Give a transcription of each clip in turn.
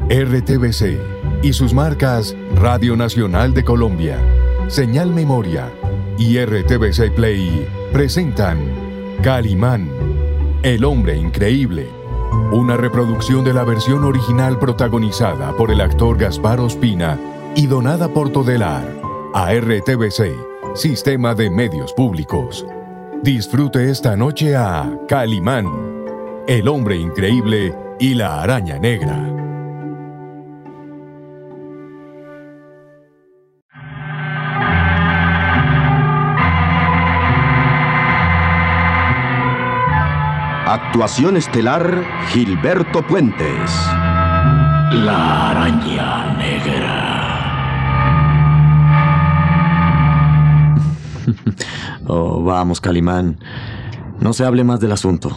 RTBC y sus marcas Radio Nacional de Colombia, Señal Memoria y RTBC Play presentan Calimán, el hombre increíble. Una reproducción de la versión original protagonizada por el actor Gaspar Ospina y donada por Todelar a RTBC, Sistema de Medios Públicos. Disfrute esta noche a Calimán, el hombre increíble y la araña negra. Actuación estelar, Gilberto Puentes. La araña negra. Oh, vamos, Calimán. No se hable más del asunto.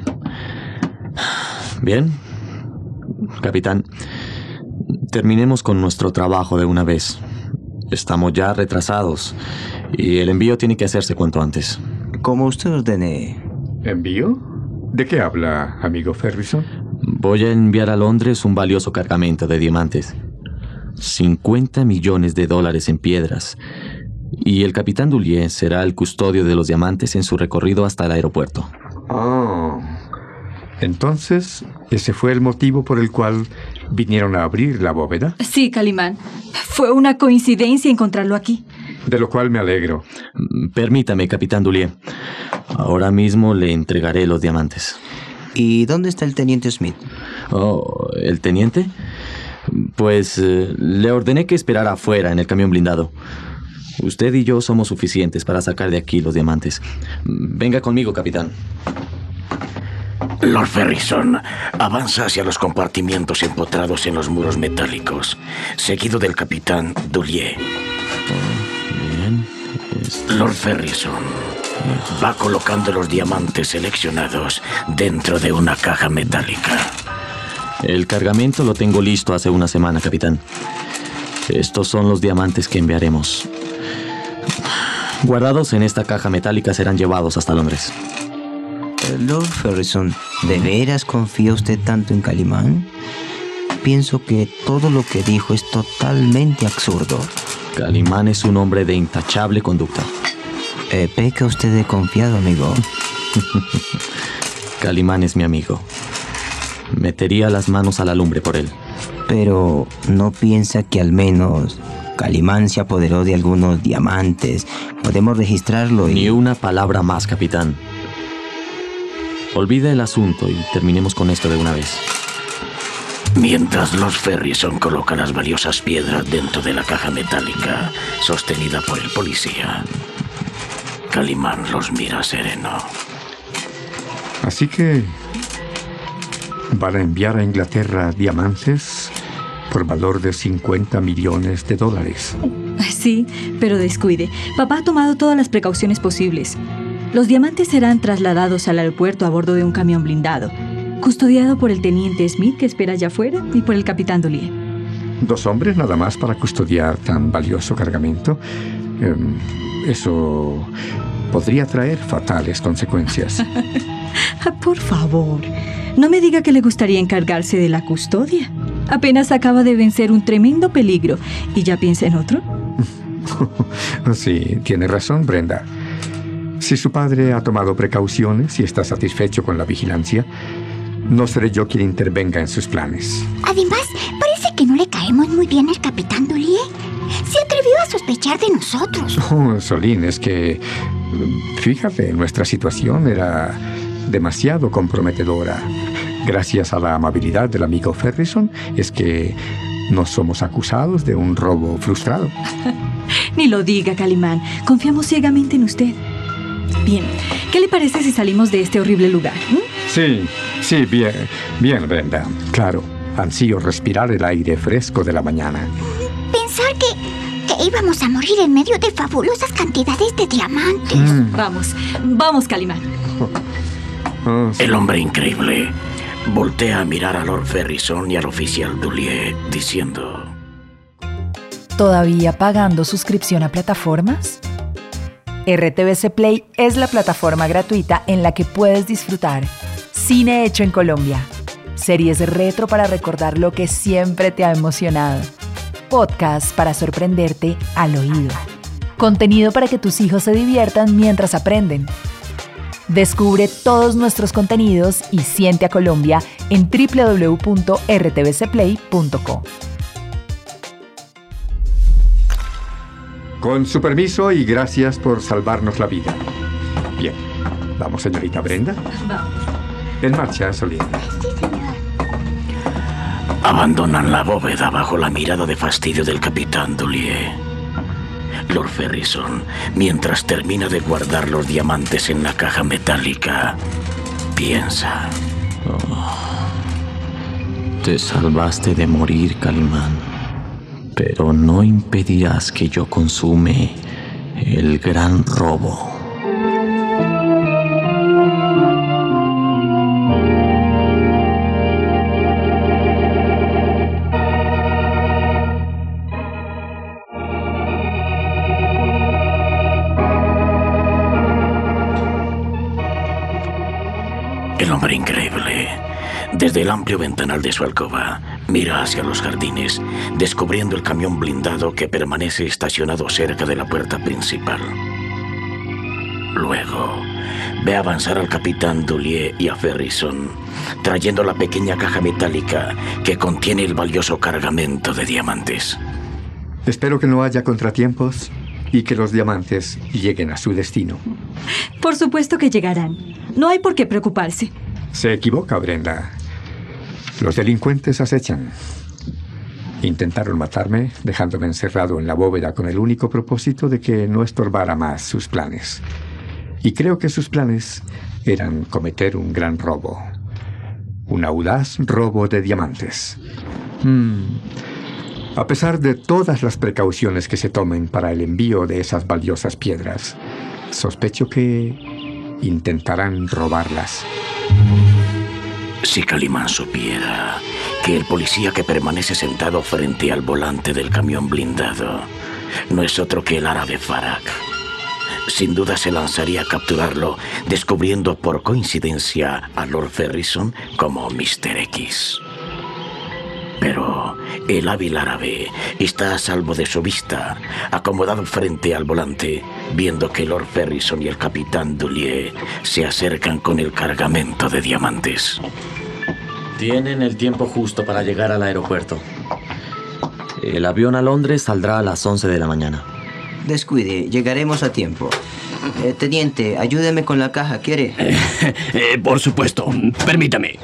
Bien, capitán. Terminemos con nuestro trabajo de una vez. Estamos ya retrasados y el envío tiene que hacerse cuanto antes. Como usted ordene. ¿Envío? ¿De qué habla, amigo Ferguson? Voy a enviar a Londres un valioso cargamento de diamantes. $50 millones en piedras. Y el capitán Dulier será el custodio de los diamantes en su recorrido hasta el aeropuerto. Oh. Entonces, ¿ese fue el motivo por el cual vinieron a abrir la bóveda? Sí, Calimán. Fue una coincidencia encontrarlo aquí. De lo cual me alegro. Permítame, capitán Dulier. Ahora mismo le entregaré los diamantes. ¿Y dónde está el teniente Smith? Oh, ¿el teniente? Pues le ordené que esperara afuera en el camión blindado. Usted y yo somos suficientes para sacar de aquí los diamantes. Venga conmigo, capitán. Lord Ferguson avanza hacia los compartimientos empotrados en los muros metálicos, seguido del capitán Dulier. Bien. Lord Ferguson va colocando los diamantes seleccionados dentro de una caja metálica. El cargamento lo tengo listo hace una semana, capitán. Estos son los diamantes que enviaremos. Guardados en esta caja metálica serán llevados hasta Londres. Lord Ferguson, ¿de veras confía usted tanto en Calimán? Pienso que todo lo que dijo es totalmente absurdo. Calimán es un hombre de intachable conducta. Peca usted de confiado, amigo. Calimán es mi amigo. Metería las manos a la lumbre por él. Pero ¿no piensa que al menos Calimán se apoderó de algunos diamantes? Podemos registrarlo y... Ni una palabra más, capitán. Olvide el asunto y terminemos con esto de una vez. Mientras Lord Ferguson coloca las valiosas piedras dentro de la caja metálica sostenida por el policía, Calimán los mira sereno. Así que van a enviar a Inglaterra diamantes por valor de $50 millones. Sí, pero descuide. Papá ha tomado todas las precauciones posibles. Los diamantes serán trasladados al aeropuerto a bordo de un camión blindado, custodiado por el teniente Smith, que espera allá afuera, y por el capitán Dulier. 2 hombres nada más para custodiar tan valioso cargamento. Eso podría traer fatales consecuencias. Por favor, no me diga que le gustaría encargarse de la custodia. Apenas acaba de vencer un tremendo peligro y ya piensa en otro. Sí, tiene razón, Brenda. Si su padre ha tomado precauciones y está satisfecho con la vigilancia, no seré yo quien intervenga en sus planes. Además, parece que no le caemos muy bien al capitán Dulier. Se atrevió a sospechar de nosotros. Oh, Solín, es que... Fíjate, nuestra situación era demasiado comprometedora. Gracias a la amabilidad del amigo Ferguson, es que no somos acusados de un robo frustrado. Ni lo diga, Calimán. Confiamos ciegamente en usted. Bien, ¿qué le parece si salimos de este horrible lugar? Sí, bien, Brenda. Claro, ansío respirar el aire fresco de la mañana. Pensar que íbamos a morir en medio de fabulosas cantidades de diamantes. Vamos, Calimán. El hombre increíble voltea a mirar a Lord Ferguson y al oficial Dulier, diciendo: ¿Todavía pagando suscripción a plataformas? RTBC Play es la plataforma gratuita en la que puedes disfrutar cine hecho en Colombia, series retro para recordar lo que siempre te ha emocionado, podcasts para sorprenderte al oído, contenido para que tus hijos se diviertan mientras aprenden. Descubre todos nuestros contenidos y siente a Colombia en www.rtvcplay.co. Con su permiso y gracias por salvarnos la vida. Bien, vamos, señorita Brenda. Vamos. En marcha, Solín. Abandonan la bóveda bajo la mirada de fastidio del capitán Dulier. Lord Ferrison, mientras termina de guardar los diamantes en la caja metálica, piensa. Te salvaste de morir, Calimán, pero no impedirás que yo consume el gran robo. El hombre increíble, desde el amplio ventanal de su alcoba, mira hacia los jardines, descubriendo el camión blindado que permanece estacionado cerca de la puerta principal. Luego, ve avanzar al capitán Dulier y a Ferrison, trayendo la pequeña caja metálica que contiene el valioso cargamento de diamantes. Espero que no haya contratiempos y que los diamantes lleguen a su destino. Por supuesto que llegarán. No hay por qué preocuparse. Se equivoca, Brenda. Los delincuentes acechan. Intentaron matarme, dejándome encerrado en la bóveda con el único propósito de que no estorbara más sus planes. Y creo que sus planes eran cometer un gran robo. Un audaz robo de diamantes. A pesar de todas las precauciones que se tomen para el envío de esas valiosas piedras, sospecho que intentarán robarlas. Si Calimán supiera que el policía que permanece sentado frente al volante del camión blindado no es otro que el árabe Farak, sin duda se lanzaría a capturarlo, descubriendo por coincidencia a Lord Ferrison como Mr. X. Pero el hábil árabe está a salvo de su vista, acomodado frente al volante, viendo que Lord Ferrison y el capitán Dulier se acercan con el cargamento de diamantes. Tienen el tiempo justo para llegar al aeropuerto. El avión a Londres saldrá a las 11 de la mañana. Descuide, llegaremos a tiempo. Teniente, ayúdeme con la caja, ¿quiere? Por supuesto, permítame.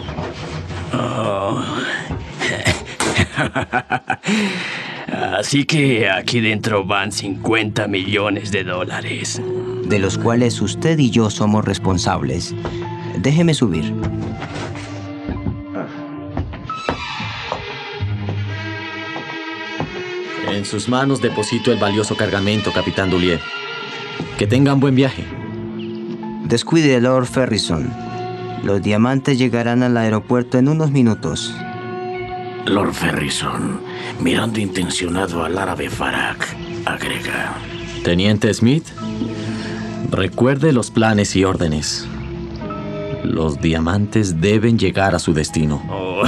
Así que aquí dentro van 50 millones de dólares. De los cuales usted y yo somos responsables. Déjeme subir. En sus manos deposito el valioso cargamento, capitán Dulier. Que tengan buen viaje. Descuide, Lord Ferrison. Los diamantes llegarán al aeropuerto en unos minutos. Lord Ferrison, mirando intencionado al árabe Farak, agrega: Teniente Smith, recuerde los planes y órdenes. Los diamantes deben llegar a su destino.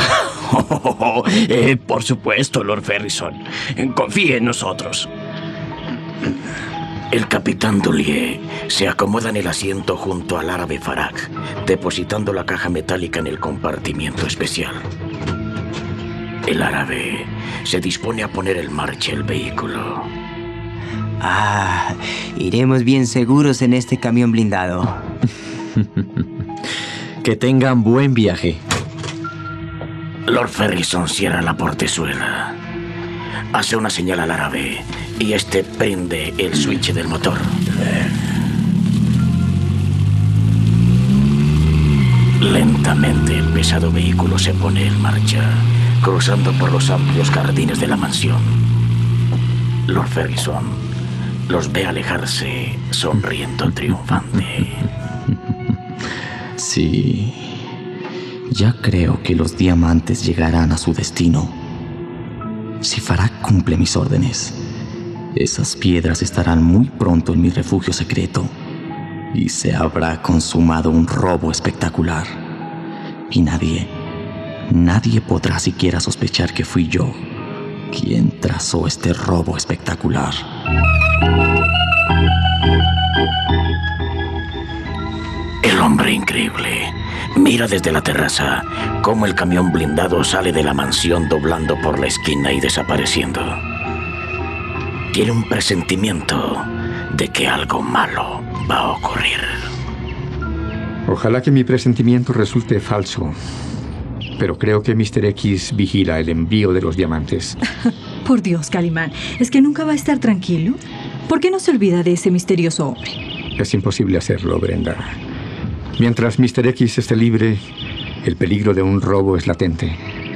Por supuesto, Lord Ferrison. Confíe en nosotros. El capitán Dulier se acomoda en el asiento junto al árabe Farak, depositando la caja metálica en el compartimiento especial. El árabe se dispone a poner en marcha el vehículo. Iremos bien seguros en este camión blindado. Que tengan buen viaje. Lord Ferrison cierra la portezuela, hace una señal al árabe y este prende el switch del motor. Lentamente el pesado vehículo se pone en marcha, cruzando por los amplios jardines de la mansión. Lord Ferrison los ve alejarse, sonriendo triunfante. Sí, ya creo que los diamantes llegarán a su destino. Si Farak cumple mis órdenes, esas piedras estarán muy pronto en mi refugio secreto y se habrá consumado un robo espectacular. Y nadie nadie podrá siquiera sospechar que fui yo quien trazó este robo espectacular. El hombre increíble mira desde la terraza cómo el camión blindado sale de la mansión doblando por la esquina y desapareciendo. Tiene un presentimiento de que algo malo va a ocurrir. Ojalá que mi presentimiento resulte falso, pero creo que Mr. X vigila el envío de los diamantes. Por Dios, Calimán, ¿es que nunca va a estar tranquilo? ¿Por qué no se olvida de ese misterioso hombre? Es imposible hacerlo, Brenda. Mientras Mr. X esté libre, el peligro de un robo es latente.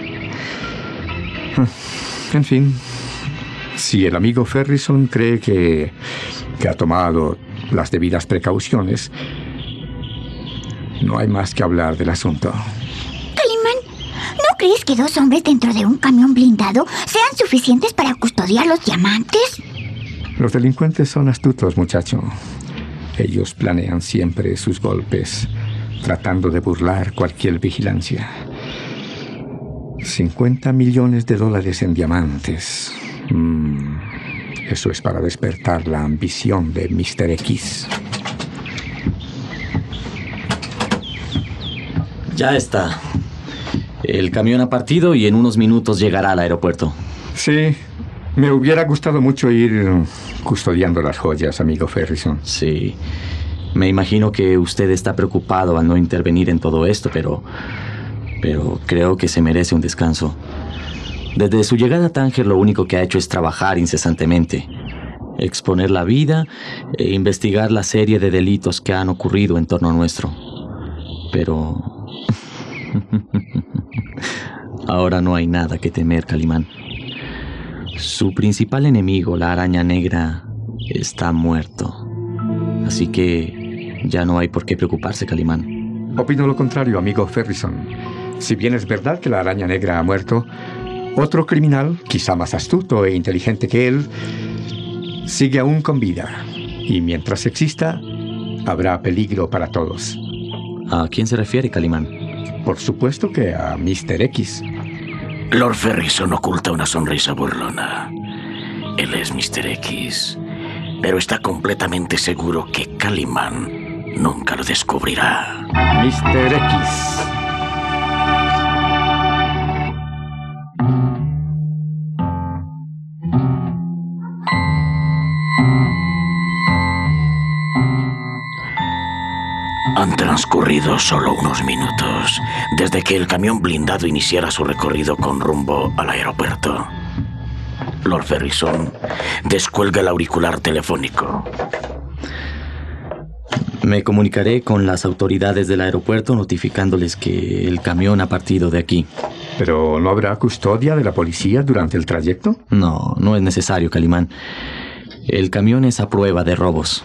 En fin, si el amigo Ferrison cree que ha tomado las debidas precauciones, no hay más que hablar del asunto. Calimán, ¿no crees que 2 hombres dentro de un camión blindado sean suficientes para custodiar los diamantes? Los delincuentes son astutos, muchacho. Ellos planean siempre sus golpes, tratando de burlar cualquier vigilancia. $50 millones en diamantes. Eso es para despertar la ambición de Mr. X. Ya está. El camión ha partido y en unos minutos llegará al aeropuerto. Sí, me hubiera gustado mucho ir custodiando las joyas, amigo Ferrison. Sí, me imagino que usted está preocupado al no intervenir en todo esto, pero creo que se merece un descanso. Desde su llegada a Tánger, lo único que ha hecho es trabajar incesantemente, exponer la vida e investigar la serie de delitos que han ocurrido en torno nuestro. Pero ahora no hay nada que temer, Calimán. Su principal enemigo, la araña negra, está muerto. Así que ya no hay por qué preocuparse, Calimán. Opino lo contrario, amigo Ferrison. Si bien es verdad que la araña negra ha muerto, otro criminal, quizá más astuto e inteligente que él, sigue aún con vida. Y mientras exista, habrá peligro para todos. ¿A quién se refiere, Calimán? Por supuesto que a Mr. X. Lord Ferrison oculta una sonrisa burlona. Él es Mr. X, pero está completamente seguro que Calimán nunca lo descubrirá. Mr. X. Han transcurrido solo unos minutos desde que el camión blindado iniciara su recorrido con rumbo al aeropuerto. Lord Ferrison descuelga el auricular telefónico. Me comunicaré con las autoridades del aeropuerto notificándoles que el camión ha partido de aquí. ¿Pero no habrá custodia de la policía durante el trayecto? No, no es necesario, Calimán. El camión es a prueba de robos.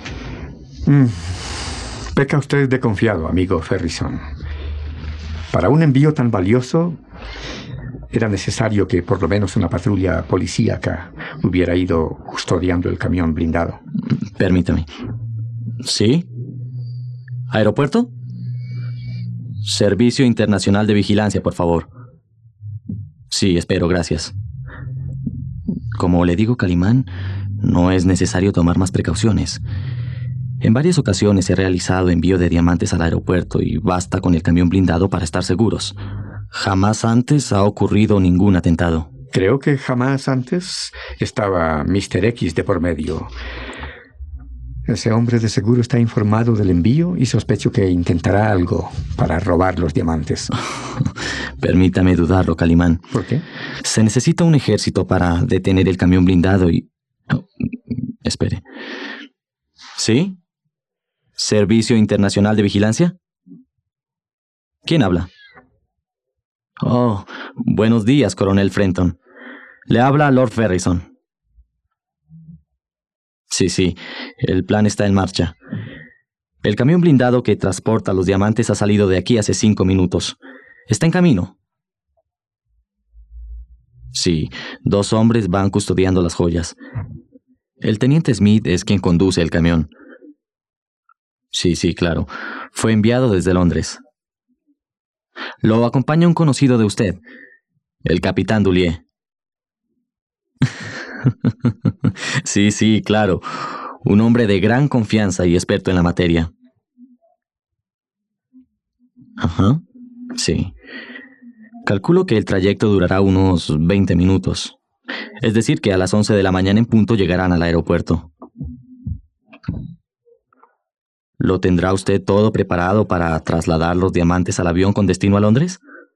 Peca usted de confiado, amigo Ferrison. Para un envío tan valioso, era necesario que por lo menos una patrulla policíaca hubiera ido custodiando el camión blindado. Permítame. ¿Sí? ¿Aeropuerto? Servicio Internacional de Vigilancia, por favor. Sí, espero, gracias. Como le digo, Calimán, no es necesario tomar más precauciones. En varias ocasiones he realizado envío de diamantes al aeropuerto y basta con el camión blindado para estar seguros. Jamás antes ha ocurrido ningún atentado. Creo que jamás antes estaba Mr. X de por medio. Ese hombre de seguro está informado del envío y sospecho que intentará algo para robar los diamantes. Permítame dudarlo, Calimán. ¿Por qué? Se necesita un ejército para detener el camión blindado y... espere. ¿Sí? ¿Servicio Internacional de Vigilancia? ¿Quién habla? Oh, buenos días, coronel Frenton. Le habla Lord Ferrison. Sí, el plan está en marcha. El camión blindado que transporta los diamantes ha salido de aquí hace 5 minutos. Está en camino. Sí, 2 hombres van custodiando las joyas. El teniente Smith es quien conduce el camión. Sí, claro. Fue enviado desde Londres. Lo acompaña un conocido de usted, el capitán Dulier. Sí, claro. Un hombre de gran confianza y experto en la materia. Ajá, sí. Calculo que el trayecto durará unos 20 minutos. Es decir, que a las 11 de la mañana en punto llegarán al aeropuerto. ¿Lo tendrá usted todo preparado para trasladar los diamantes al avión con destino a Londres?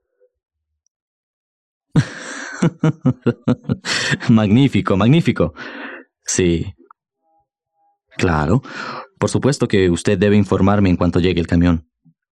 Magnífico, magnífico. Sí. Claro. Por supuesto que usted debe informarme en cuanto llegue el camión.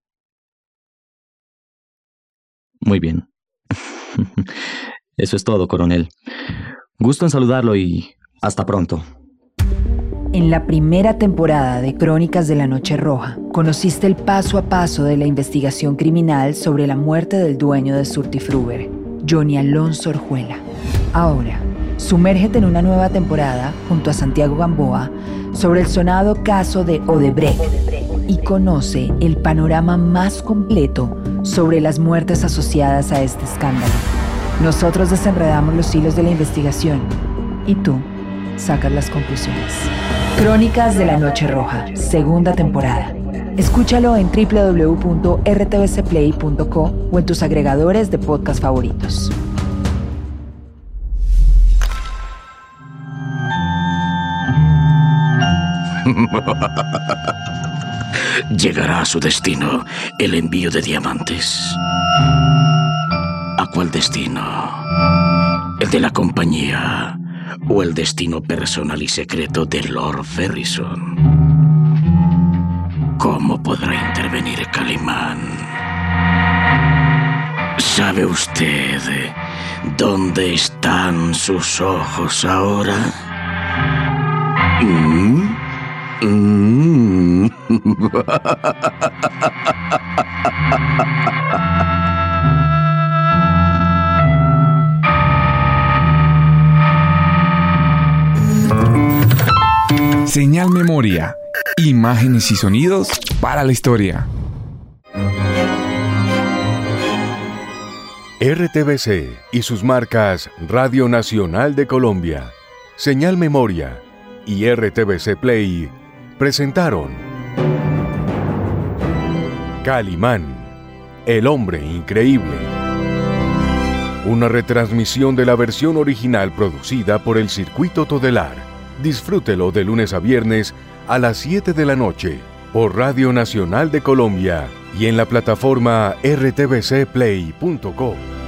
Muy bien. Eso es todo, coronel. Gusto en saludarlo y hasta pronto. En la primera temporada de Crónicas de la Noche Roja, conociste el paso a paso de la investigación criminal sobre la muerte del dueño de Surtifruber, Johnny Alonso Orjuela. Ahora, sumérgete en una nueva temporada junto a Santiago Gamboa sobre el sonado caso de Odebrecht y conoce el panorama más completo sobre las muertes asociadas a este escándalo. Nosotros desenredamos los hilos de la investigación y tú sacas las conclusiones. Crónicas de la Noche Roja, segunda temporada. Escúchalo en www.rtvcplay.co o en tus agregadores de podcast favoritos. Llegará a su destino el envío de diamantes. ¿A cuál destino? ¿El de la compañía o el destino personal y secreto de Lord Ferrison? ¿Cómo podrá intervenir Calimán? ¿Sabe usted dónde están sus ojos ahora? Señal Memoria. Imágenes y sonidos para la historia. RTBC y sus marcas Radio Nacional de Colombia, Señal Memoria y RTBC Play presentaron Calimán, el hombre increíble. Una retransmisión de la versión original producida por el Circuito Todelar. Disfrútelo de lunes a viernes a las 7 de la noche por Radio Nacional de Colombia y en la plataforma rtbcplay.co.